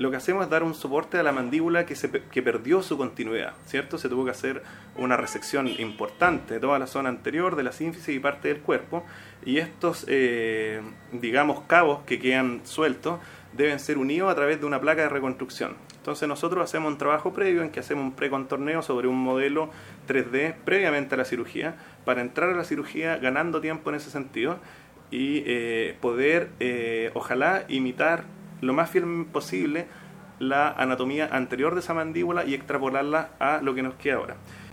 lo que hacemos es dar un soporte a la mandíbula que perdió su continuidad, ¿cierto? Se tuvo que hacer una resección importante de toda la zona anterior, de la sínfisis y parte del cuerpo, y estos, digamos, cabos que quedan sueltos deben ser unidos a través de una placa de reconstrucción. Entonces nosotros hacemos un trabajo previo en que hacemos un precontorneo sobre un modelo 3D previamente a la cirugía, para entrar a la cirugía ganando tiempo en ese sentido y poder, ojalá, imitar lo más fiel posible la anatomía anterior de esa mandíbula y extrapolarla a lo que nos queda ahora.